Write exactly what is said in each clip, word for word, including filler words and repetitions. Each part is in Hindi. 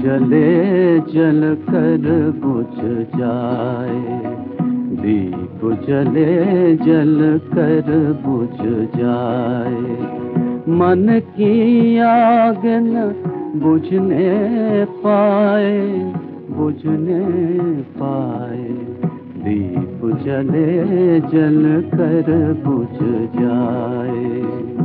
जले जल कर बुझ जाए, दीप जले जल कर बुझ जाए। मन की आग न बुझने पाए, बुझने पाए, दीप जले जल कर बुझ जाए।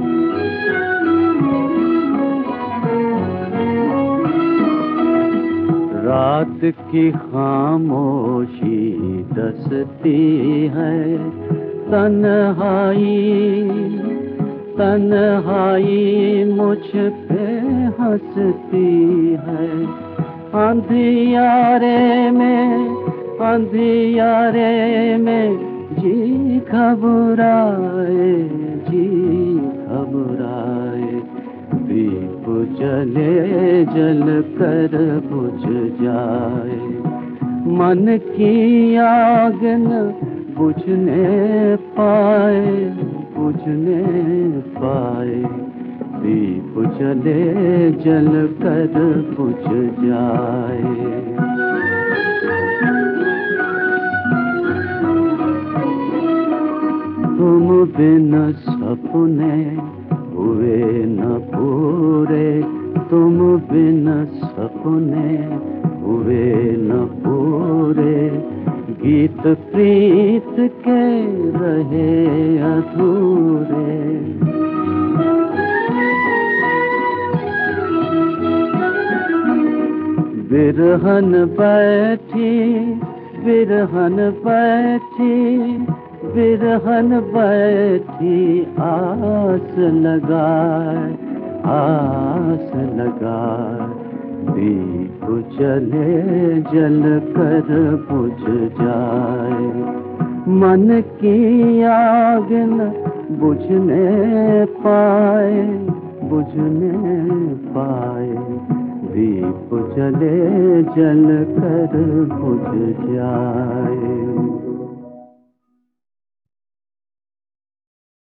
रात की खामोशी दसती है, तन्हाई तन्हाई मुझ पे हंसती है। अंधियारे में अंधियारे में जी घबराए, जी घबराए, दीप जले जल कर बुझ जाए। मन की आग न बुझने पाए, बुझने पाए, दीप जले जल कर बुझ जाए। तुम बिन सपने हुए न पूरे, तुम बिन सपने हुए न पूरे, गीत प्रीत के रहे अधूरे। बिरहन बैठी बिरहन बैठी बिरहन बैठी आस लगाए, आस लगाए, दीप जले जल कर बुझ जाए। मन की आग न बुझने पाए, बुझने पाए, दीप जले जल कर बुझ जाए।